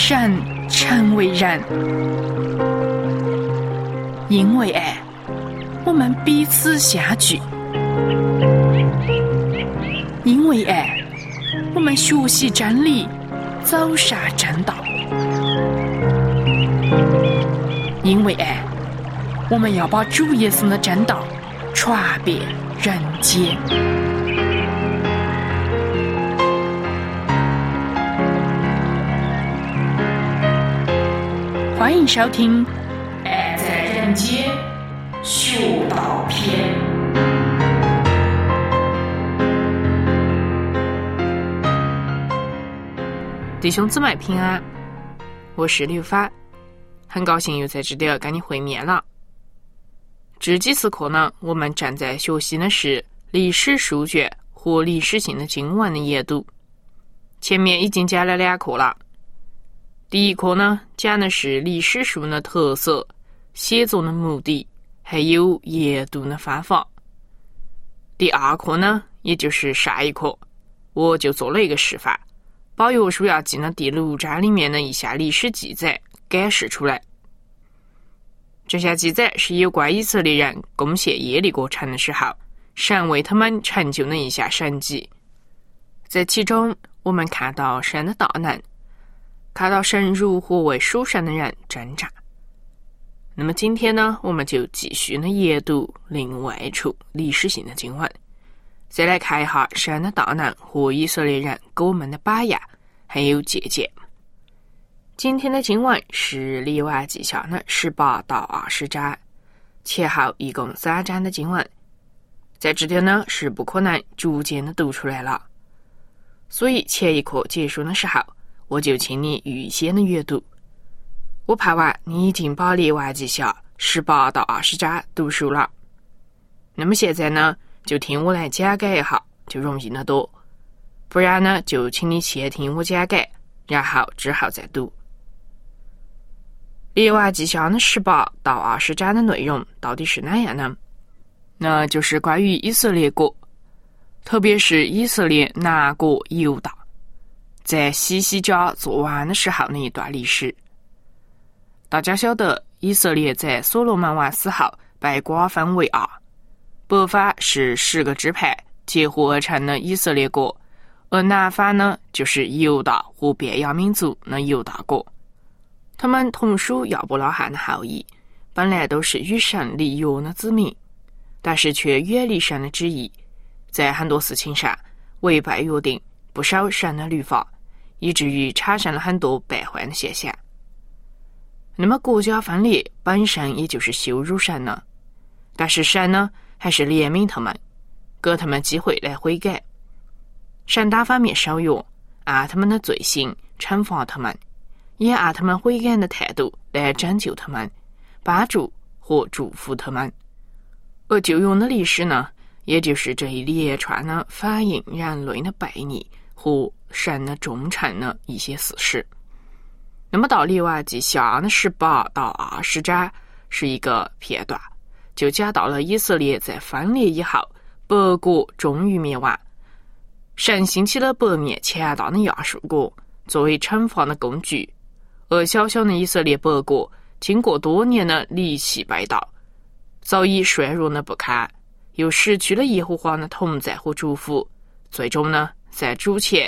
神成为人。因为爱，我们彼此相聚；因为爱，我们学习真理，走上正道；因为爱，我们要把主耶稣的真道传遍人间。欢迎收听《爱在人间学道篇》。弟兄姊妹平安，我是刘发，很高兴又在这里跟你会面了。这几次课呢，我们正在学习的是历史书卷和历史性的经文的研读。前面已经讲了2课了。第一课呢，讲的是历史书的特色、写作的目的，还有研读的方法。第2课呢，也就是上一课，我就做了一个示范，把约书亚记的第6章里面的一项历史记载解释出来。这项记载是有关以色列人攻陷耶利哥城的时候，神为他们成就的一项神迹。在其中，我们看到神的大能，看到神如何为属神的人征战。那么今天呢，我们就继续的研读另外一处历史性的经文，再来看一下神的大能和以色列人给我们的榜样还有借鉴。今天的经文是列王记下的18到20章，前后一共3章的经文。在这里呢，是不可能逐渐的读出来了，所以前一课结束的时候，我就请你预先的阅读。我盼望你已经把列王记下18到20章读熟了。那么现在呢，就听我来讲解一下，就容易得多。不然呢，就请你先听我讲解，然后之后再读。列王记下的18到20章的内容到底是哪样呢？那就是关于以色列国，特别是以色列南国犹大在西西家做王的时候的一段历史。大家晓得，以色列在所罗门王死后被瓜分为2，北方是10个支派结合而成的以色列国，而南方呢，就是犹大和便雅悯族的犹大国。他们同属亚伯拉罕的后裔，本来都是与神立约的子民，但是却远离神的旨意，在很多事情上违背约定，不守神的律法，以至于产生了很多败坏的现象。那么国家分裂本身也就是羞辱神呢，但是神呢，还是怜悯他们，给他们机会来悔改。神单方面守约，按他们的罪行惩罚他们，也按他们悔改的态度来拯救他们，帮助和祝福他们。而旧约的历史呢，也就是这一连串的反映人类的悖逆和神的忠诚的一些事实。那么到列王记下的18到20章是一个片段，就讲到了以色列在分裂以后，北国终于灭亡，神兴起了北面强大的亚述国作为惩罚的工具，而小小的以色列北国经过多年的离弃背道，早已衰弱的不堪，又失去了耶和华的同在和祝福，最终呢，在主前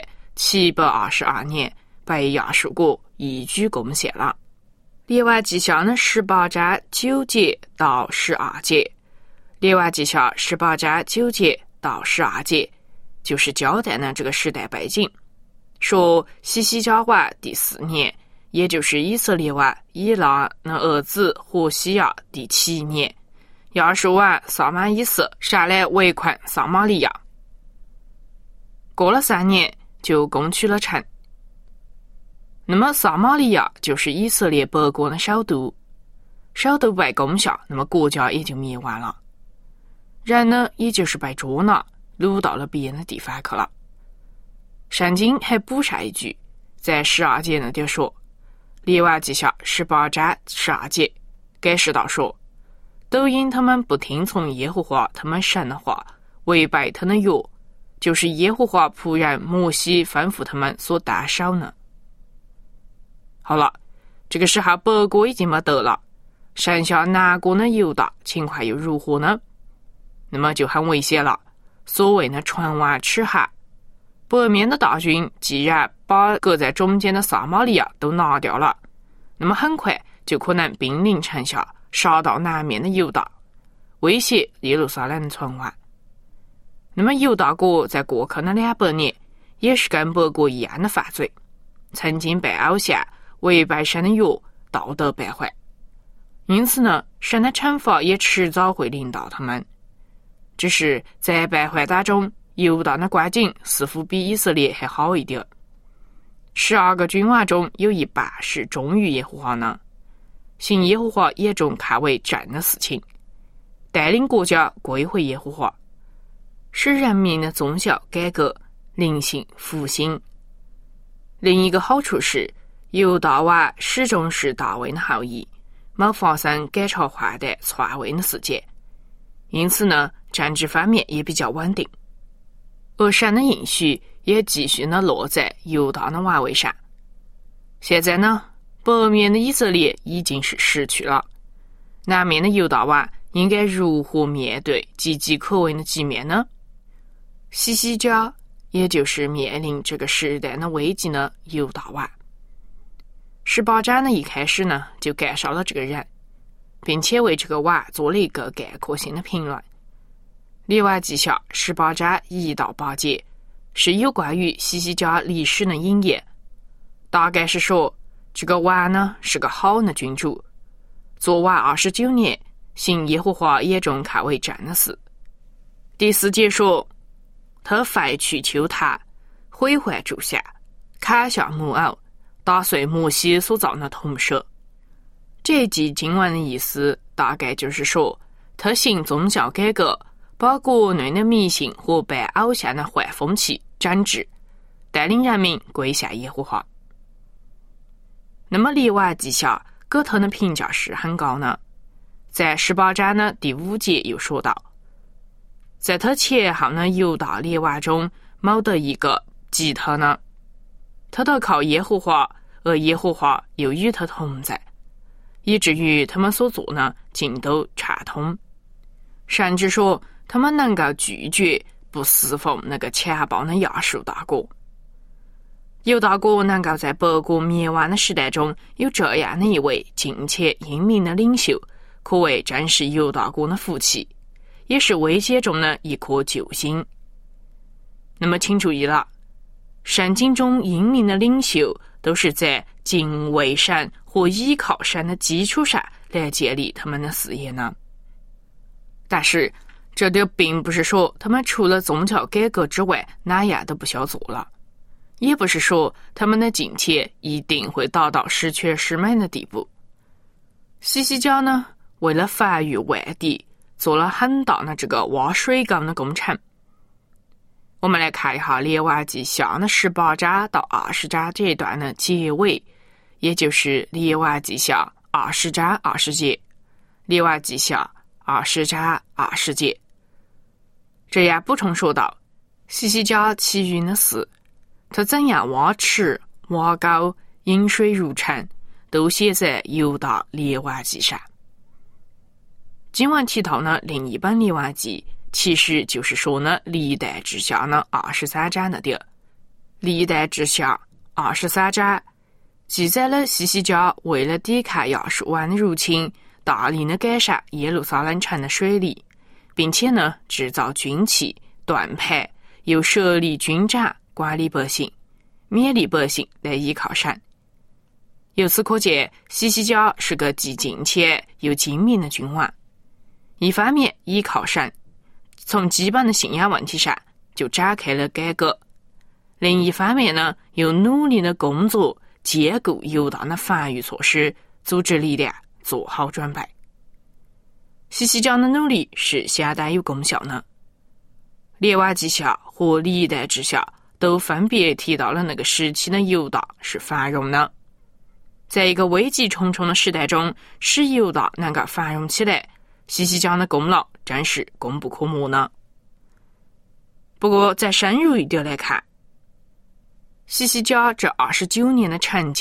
722年被亚述国一举攻陷了。列王记下的18章9节到12节，列王记下18章9节到12节，就是交代了这个时代背景，说西西家王第4年，也就是以色列王以拉的儿子何西亚第7年，亚述王撒玛伊斯上来围困撒玛利亚，过了3年就攻取了城。那么撒玛利亚就是以色列北国的首都，首都被攻下，那么国家也就灭亡了，人呢也就是被捉拿掳到了别的地方去了。圣经还补上一句，在12节那点说，列王记下18章12节解释到说，都因他们不听从耶和华他们神的话，违背他的约，就是耶和华仆人摩西吩咐他们所打手呢。 好了，这个时候北国已经没得了，剩下南国的犹大情况又如何呢？那么就很危险了。所谓的船湾齿海，北面的大军既然把隔在中间的撒马利亚都拿掉了，那么很快就可能兵临城下，杀到南面的犹大，威胁耶路撒冷的存亡。那么犹大国在过去的200年也是跟北国一样的犯罪，曾经被偶像违背神的约，道德败坏，因此呢，神的惩罚也迟早会临到他们。只是在败坏当中，犹大的光景似乎比以色列还好一点。12个君王中有一半是忠于耶和华呢，行耶和华眼中看为正的事情，带领国家归回耶和华，使人民的宗教改革，灵性复兴。另一个好处是，犹大王始终是大卫的后裔，没发生改朝换代篡位的事件，因此呢，政治方面也比较稳定。而神的应许也继续的落在犹大的王位上。现在呢，北面的以色列已经是失去了，南面的犹大王应该如何面对岌岌可危的局面呢？西西家也就是面临这个时代的危机的犹大王。18章呢一开始呢就介绍了这个人，并且为这个王做了一个概括性的评论。列王记下18章1到8节是有关于西西家历史的引言，大概是说这个王呢是个好的君主，做王29年，行耶和华眼中看为正的事。第4节说，他废去丘坛，毁坏柱像，砍下木偶，打碎摩西所造的铜蛇。这一句经文的意思大概就是说，他行宗教改革，把国内的迷信和拜偶像的坏风气整治，带领人民归向耶和华。那么列王记下给他的评价是很高呢。在18章的第5节又说到，在他前后的犹大列王中，没得一个及他呢。他都靠耶和华，而耶和华又与他同在，以至于他们所做呢，尽都畅通。甚至说，他们能够拒绝不侍奉那个强暴的亚述大国。犹大国能够在北国灭亡的时代中有这样的一位敬且英明的领袖，可谓真是犹大国的福气，也是危险中的一颗救星。那么请注意了，圣经中英明的领袖都是在敬畏神和依靠神的基础上来建立他们的事业呢。但是这就并不是说他们除了宗教改革之外哪样都不需要做了，也不是说他们的敬虔一定会达到十全十美的地步。西西家呢，为了防御外敌，做了很大的这个挖水缸的工程。我们来看一下列王记下的18章到20章这一段的结尾，也就是列王记下20章20节，列王记下20章20节。这样补充说道，西西家其余的事，他怎样挖池、挖沟、引水入城，都写在犹大列王记上。今晚提到呢，另一本列王记其实就是说呢，历代志下呢23章的点。历代志下23章记载了西西家为了抵抗亚述王的入侵，大力的改善耶路撒冷城的水利，并且呢制造军器、盾牌，又设立军长管理百姓，勉励百姓来依靠神。由此可见，西西家是个既敬虔又精明的君王。一方面依靠神，从基本的信仰问题上就展开了改革；另一方面呢，又努力的工作，兼顾犹大的防御措施，组织力量，做好准备。西西家的努力是相当有功效的。列王记下和历代志下都分别提到了那个时期的犹大是繁荣的。在一个危机重重的时代中，使犹大能够繁荣起来，西西家的功劳真是功不可没呢。不过再深入一点来看，西西家这29年的成就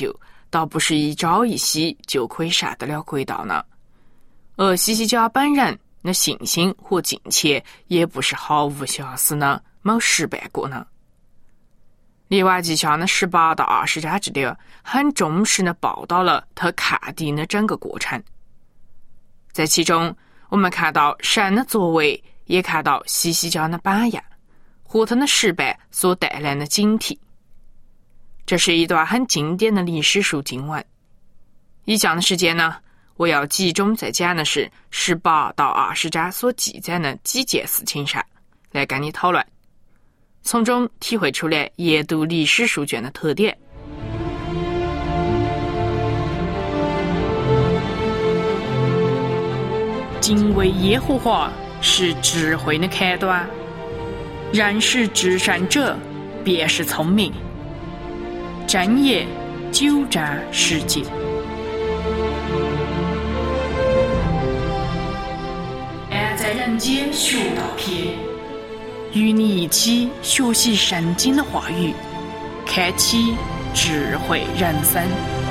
倒不是一朝一夕就可以上得了轨道呢。而西西家本人那信心和敬切也不是毫无瑕疵呢，没失败过呢。列瓦技校呢18到20章之里，很重视的报道了他看定的整个过程。在其中，我们看到神的作为，也看到西西家的榜样和他的失败所带来的警惕。这是一段很经典的历史书经文。以下的时间呢，我要集中在讲的是18到20章所记载的几件事情上来跟你讨论，从中体会出来阅读历史书卷的特点。敬畏耶和华是智慧的开端，认识至善者便是聪明。箴言9章10节。爱在人间学道篇，与你一起学习圣经的话语，开启智慧人生。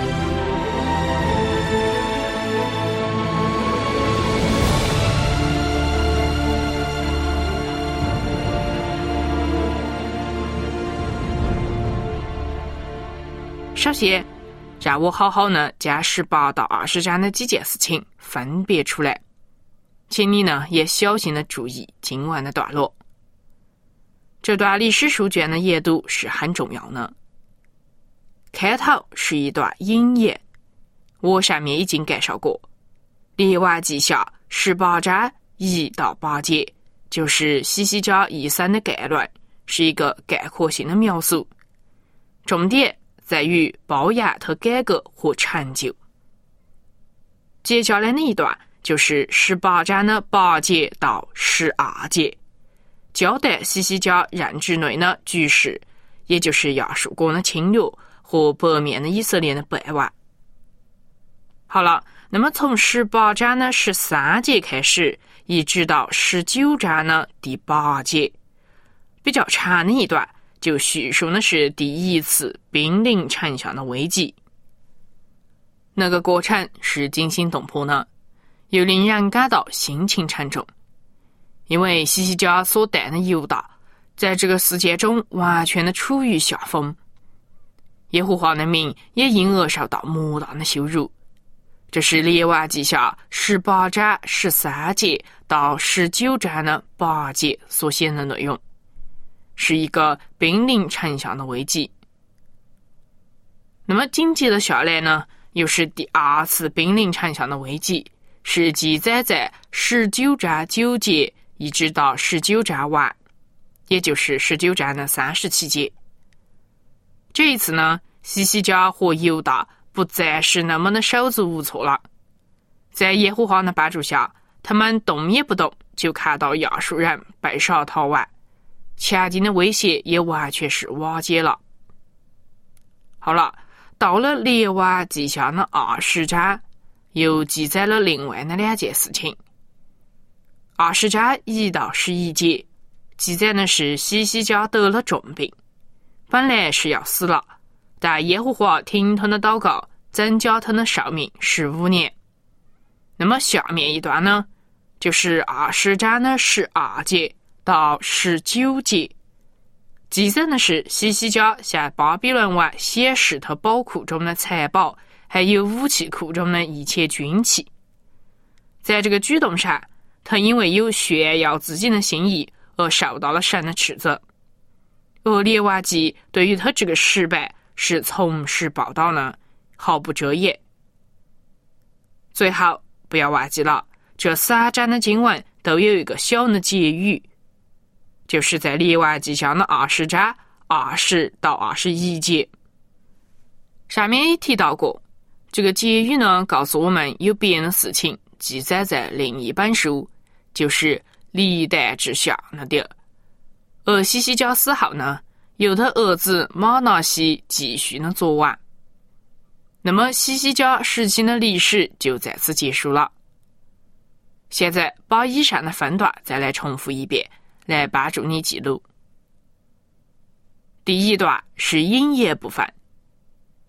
首先，让我好好呢将18到20章的几件事情分别出来，请你呢也小心的注意今晚的段落。这段历史书卷的阅读是很重要的。开头是一段引言，我上面已经介绍过。列王记下18章1到8节，就是西西家一生的概论，是一个概括性的描述，重点在于褒扬他改革和成就。接下来的一段就是18章的8节到12节，交代西西家任职内的局势，也就是亚述国的侵略和北面的以色列的败亡。好了，那么从18章的13节开始，一直到19章的第8节，比较长的一段就叙述的是第一次兵临城下的危机。那个过程是惊心动魄的，又令人感到心情沉重，因为西西家所带的犹大在这个世界中完全的处于下风，耶和华的名也因而受到莫大的羞辱。这是列王记下18章13节到19章的8节所写的内容，是一个兵临城下的危机。那么紧接着下来呢，又是第二次兵临城下的危机，是记载在19章9节一直到19章完，也就是19章的37节。这一次呢，西西家和犹大不再是那么的手足无措了。在耶和华的帮助下，他们动也不动就看到亚述人被杀逃亡，前进的威胁也完全是瓦解了。好了，到了列王记下的20章，又记载了另外的2件事情。20章1到11节记载的是西西家得了重病，本来是要死了，但耶和华听他的祷告，增加他的寿命15年。那么下面一段呢，就是20章的12节到19节，记载的是西西家向巴比伦王显示他宝库中的财宝，还有武器库中的一切军器。在这个举动上，他因为有炫耀自己的心意而受到了神的斥责。而列王记对于他这个失败是从实报道呢，毫不遮掩。最后不要忘记了，这3章的经文都有一个小的结语，就是在列王记下的20章20到21节。上面也提到过，这个结语呢，告诉我们有别的事情记载在另一本书，就是历代志下那点。而西西家死后呢，由他儿子马拿西继续的作王。那么西西家时期的历史就在此结束了。现在把以上的分段再来重复一遍，来帮助你记录。第一段是引言部分，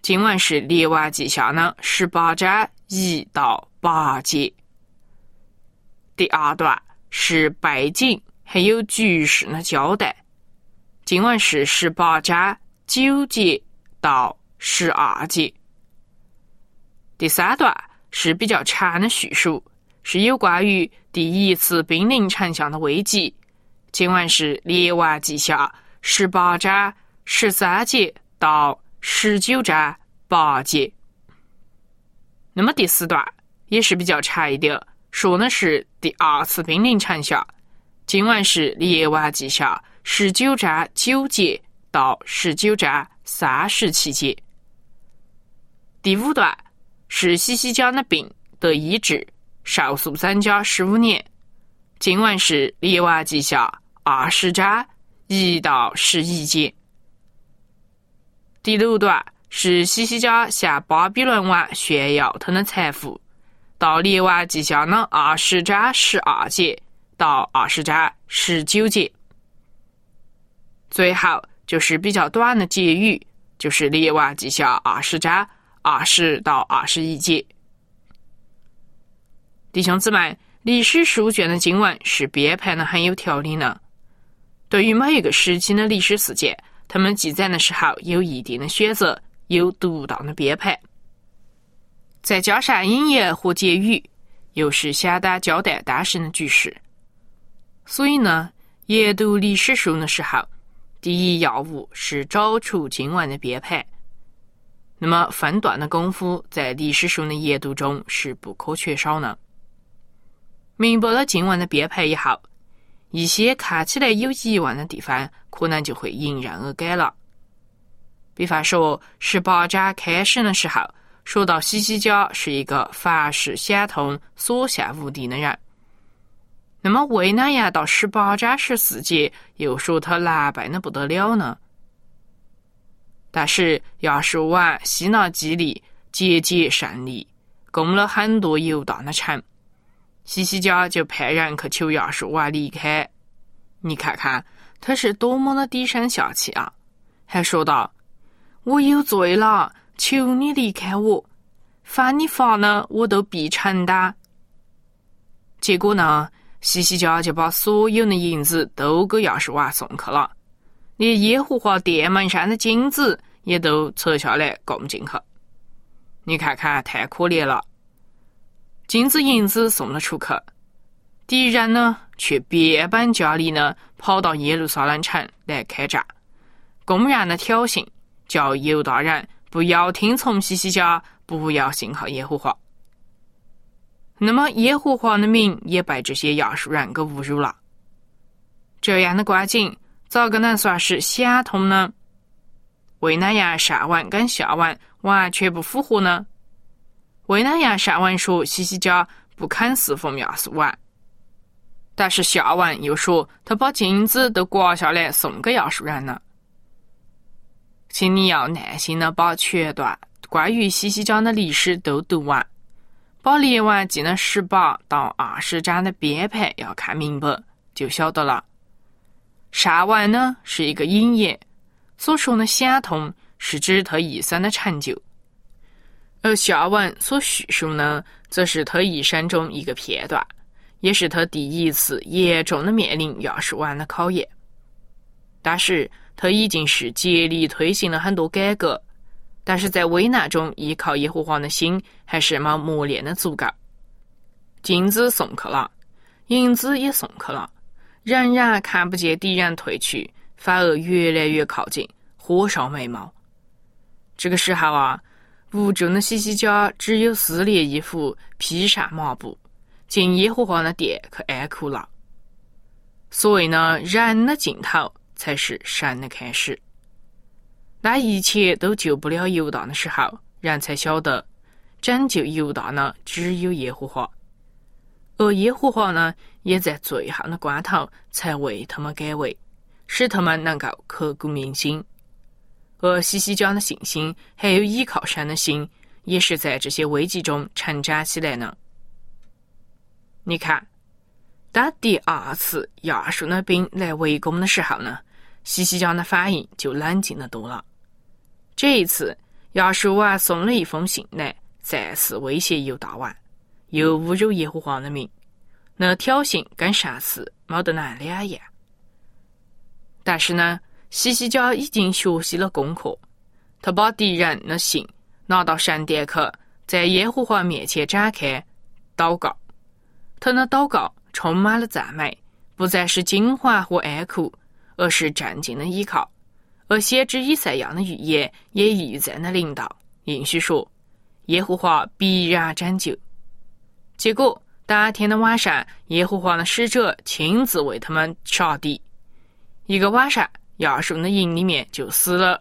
今晚是列王记下呢18章1到8节。第二段是背景还有局势的交代，今晚是18章9节到12节。第三段是比较长的叙述，是有关于第一次兵临城下的危机，今晚是列王记下18章13节到19章8节。那么第四段也是比较长一点，说的是第二次兵临城下，今晚是列王记下19章9节到19章37节。第五段是西西家的病得医治，少数增加15年，今晚是列王记下20章1到11节。第六段是西西家向巴比伦王炫耀他的财富，到列王记下的20章12节到20章19节。最后就是比较短的结语，就是列王记下20章20到21节。弟兄姊妹，历史书卷的经文是编排的很有条理的，对于每一个时期的历史事件，他们记载的时候有一定的选择，有独到的编排，再加上引言和结语，又是相当交代当时的局势。所以呢，研读历史书的时候，第一要务是找出经文的编排。那么分段的功夫在历史书的研读中是不可缺少的。明白了经文的编排以后，一些看起来有疑问的地方可能就会迎刃而解了。比方说18章开始的时候说到西西家是一个凡事想通所向无敌的人，那么为哪样到18章14节又说他狼狈的不得了呢？但是亚述王西拿基利节节胜利，攻了很多犹大的城，西西家就派人去求亚述王离开。你看看他是多么的低声下气啊，还说道：我有罪了，求你离开我，犯你法呢我都必承担。结果呢，西西家就把所有的银子都给亚述王送去了，连耶和华殿门上的金子也都扯下来供进去。你看看太可怜了，金子银子送了出去，敌人呢却变本加厉呢跑到耶路撒冷城来开战，公然的挑衅，叫犹大人不要听从西西家，不要信靠耶和华。那么耶和华的名也被这些亚述人给侮辱了。这样的光景咋个能算是想通呢？为哪样上文跟下文完全不符合呢？为哪样上文说西西家不肯侍奉亚述王，但是下文又说他把金子都刮下来送给亚述人呢？请你要耐心的把全段关于西西家的历史都读完，把列王记的18到20章的编排要看明白，就晓得了。上文呢是一个引言，所说的想通是指他一生的成就，而下文所叙述呢，则是他一生中一个片段，也是他第一次严重的面临亚述王的考验。但是他已经是竭力推行了很多改革，但是在危难中依靠耶和华的心还是没磨练的足够。金子送去了，银子也送去了，仍然看不见敌人退去，反而越来越靠近，火烧眉毛。这个时候啊，无助的西西家只有撕裂衣服，披上麻布，进耶和华的殿去哀哭了。所谓呢，人的尽头才是神的开始。当一切都救不了犹大的时候，人才晓得拯救犹大呢只有耶和华，而耶和华呢也在最后的关头才为他们改为，使他们能够刻骨铭心。而西西家的信心还有依靠神的心，也是在这些危机中成长起来呢。你看，当第二次亚述的兵来围攻的时候呢，西西家的反应就冷静得多了。这一次亚述王送了一封信来，再次威胁犹大王，又侮辱耶和华的名，那挑衅跟上次没得哪两样。但是呢，西西家已经学习了功课，他把敌人的信拿到神殿去，在耶和华面前展开祷告。他的祷告充满了赞美，不再是惊惶和哀哭，而是镇静的依靠。而先知以赛亚的预言也一再的领导，应许说耶和华必然拯救。结果当天的晚上，耶和华的使者亲自为他们杀敌。一个晚上，亚述的营里面就死了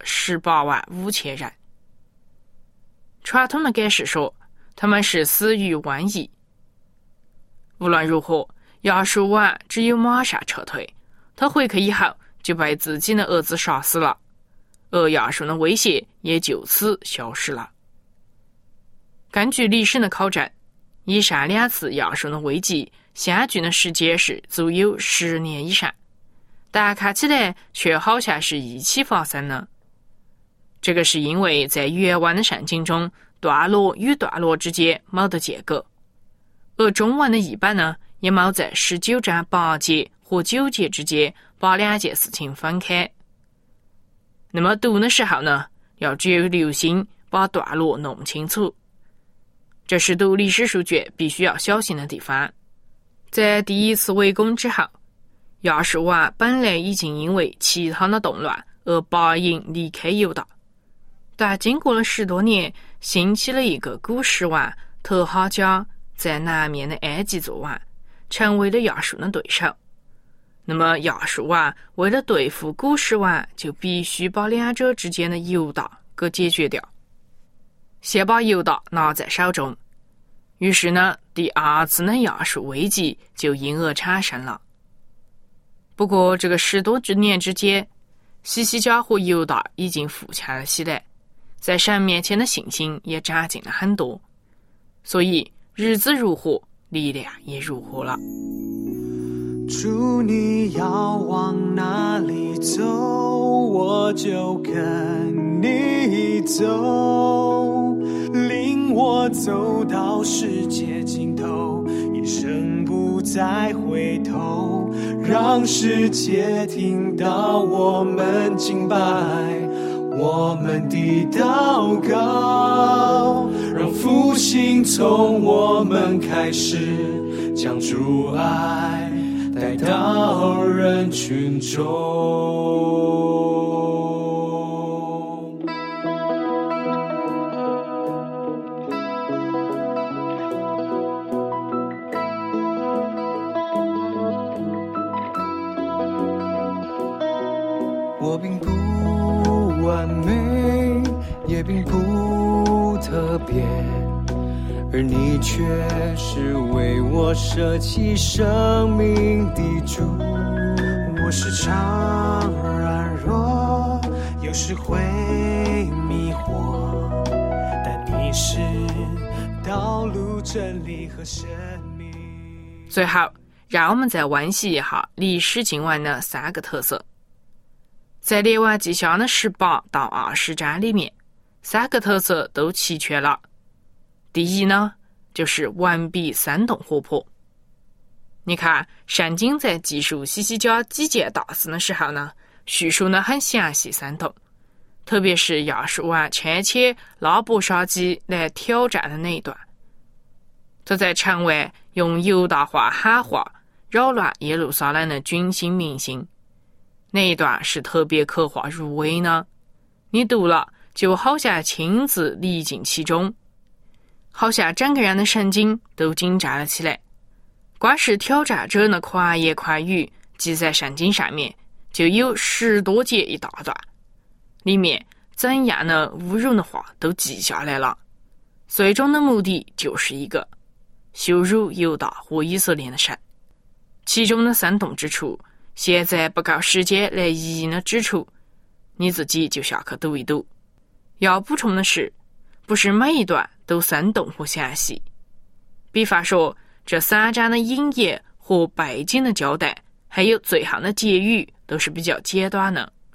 185000人。传统的解释说，他们是死于瘟疫。无论如何，亚述王只有马上撤退，他回去以后就被自己的儿子杀死了，而亚述的威胁也就此消失了。根据历史的考证，以上2次亚述的危机相距的时间是足有10年以上，但看起来却好像是一起发生的。这个是因为在原文的圣经中，段落与段落之间没得间隔，而中文的译本呢，也没在19章8节和9节之间把2件事情分开。那么读的时候呢，要只有留心把段落弄清楚，这是读历史书卷必须要小心的地方。在第一次围攻之后，亚述王本来已经因为其他的动乱而拔营离开犹大，但经过了10多年，兴起了一个古实王特哈加在南面的埃及做王，成为了亚述的对手。那么亚述王为了对付古实王，就必须把2者之间的犹大给解决掉，先把犹大拿在手中。于是呢，第2次的亚述危机就因而产生了。不过这个10多年之间，西西家和犹大已经富强了起来，在神面前的信心也长进了很多，所以日子如何，力量也如何了。 主，你要往哪里走，我就跟你走，领我走到世界尽头，一生不再回头，让世界听到我们敬拜，我们的祷告，让复兴从我们开始，将主爱带到人群中。我并不完美，也并不特别，而你却是为我舍弃生命的主。我时常软弱，有时会迷惑，但你是道路、真理和生命。 最后，让我们再温习一下历史经文的3个特色。在列王纪下的18到20章里面，3个特色都齐全了。第一呢，就是文笔生动活泼。你看，圣经在记述西西家几件大事的时候呢，叙述呢很详细生动，特别是亚述王差遣拉伯沙基来挑战的那一段。他在城外用犹大话喊话，扰乱耶路撒冷的军心民心。那一段是特别刻画入微呢，你读了就好像亲自历尽其中，好像整个人的神经都紧张了起来。光是挑战者的狂言狂语记在圣经上面，就有10多节一大段，里面怎样的侮辱的话都记下来了。最终的目的就是一个羞辱犹大和以色列的神。其中的生动之处，现在不够时间来一一的指出，你自己就下去读一读。要补充的是，不是每一段都生动和详细。比方说，这3章的引言和背景的交代，还有最后的结语，都是比较简短的。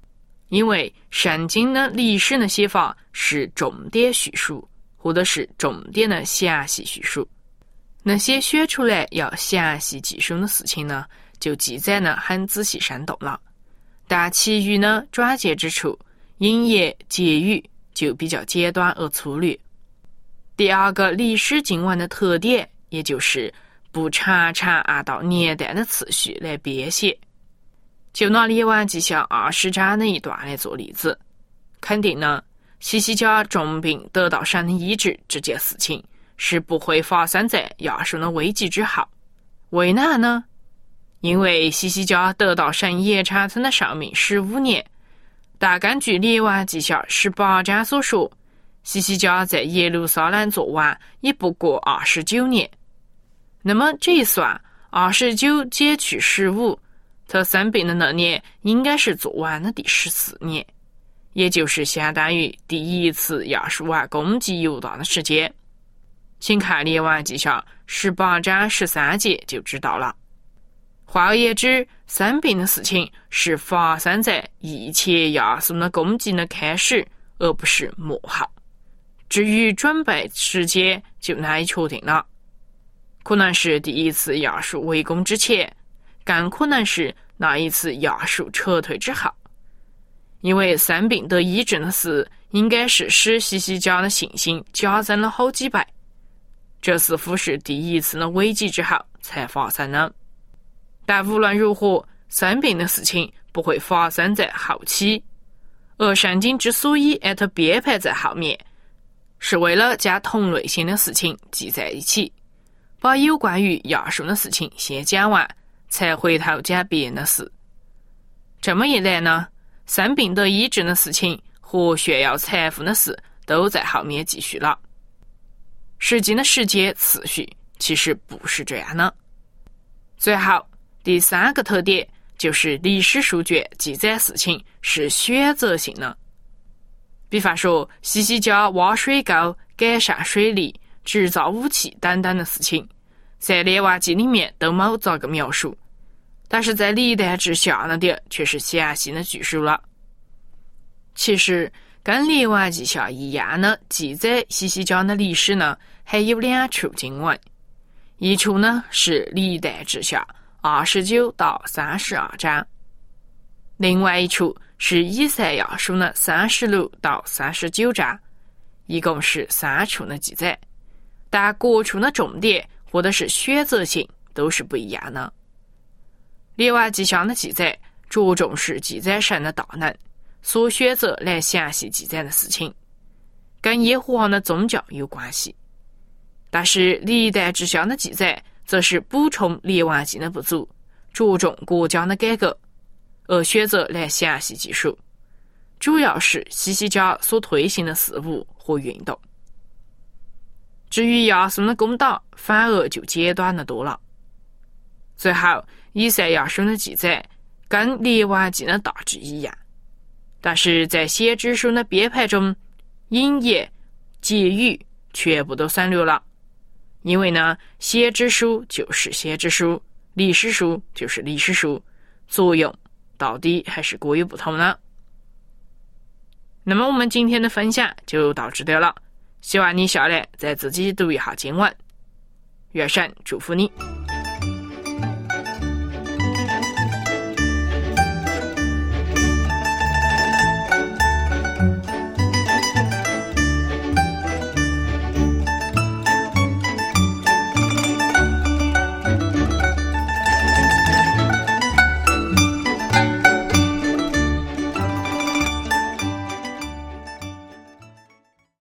因为圣经的历史的写法是重点叙述，或者是重点的详细叙述。那些选出来要详细记述的事情呢，就记载呢很仔细生动了，但其余呢转接之处、引言结语就比较简短而粗略。第二个历史经文的特点，也就是不常常按照年代的次序来编写。就拿列王纪下20章的一段来做例子，肯定呢，西西家重病得到神的医治这件事情是不会发生在亚述的危急之后。为哪呢？因为西西家得到神延长他的寿命15年，但根据列王纪下18章所说，西西家在耶路撒冷做王也不过29年。那么这一算，29减去15，他生病的那年应该是做完的第14年，也就是相当于第一次亚述王攻击犹大的时间。请看列王纪下18章13节就知道了。换而言之，生病的事情是发生在一切亚述的攻击的开始，而不是末后。至于准备时间就难以确定了，可能是第一次亚述围攻之前，更可能是那一次亚述撤退之后。因为生病得医治的事应该是使西西家的信心加增了好几倍，这似乎是第一次的危机之后才发生的。但无论如何，生病的事情不会发生在后期，而圣经之所以把它编排在后面，是为了将同类型的事情记在一起，把有关于亚述的事情先讲完，才回头讲别人的事。这么一来呢，生病得医治的事情和炫耀财富的事都在后面继续了。实际的时间次序其实不是这样的。最后，第三个特点就是历史书卷记载事情是选择性的。比方说，西西家挖水沟、改善水利、制造武器等等的事情，在列王记里面都没咋个描述，但是在历代志下那点却是详细的叙述了。其实跟列王记下一样的记载西西家的历史呢，还有2处经文，一处呢是历代志下29到32章，另外一处是以赛亚书的36到39章，一共是3处的记载，但各处的重点或者是选择性都是不一样的。列王纪下的记载着重是记载神的大能，所选择来详细记载的事情，跟耶和华的宗教有关系。但是历代志下的记载则是补充列王记的不足，着重国家的改革，而选择来详细记述，主要是西西家所推行的事务和运动。至于亚述的攻打，反而就简短的多了。最后，以赛亚书的记载跟列王记的大致一样，但是在先知书的编排中，引言、结语全部都省略了。因为呢，先知书就是先知书，历史书就是历史书，作用到底还是各有不同的。那么我们今天的分享就到这里了，希望你下来再自己读一下经文。愿神祝福你。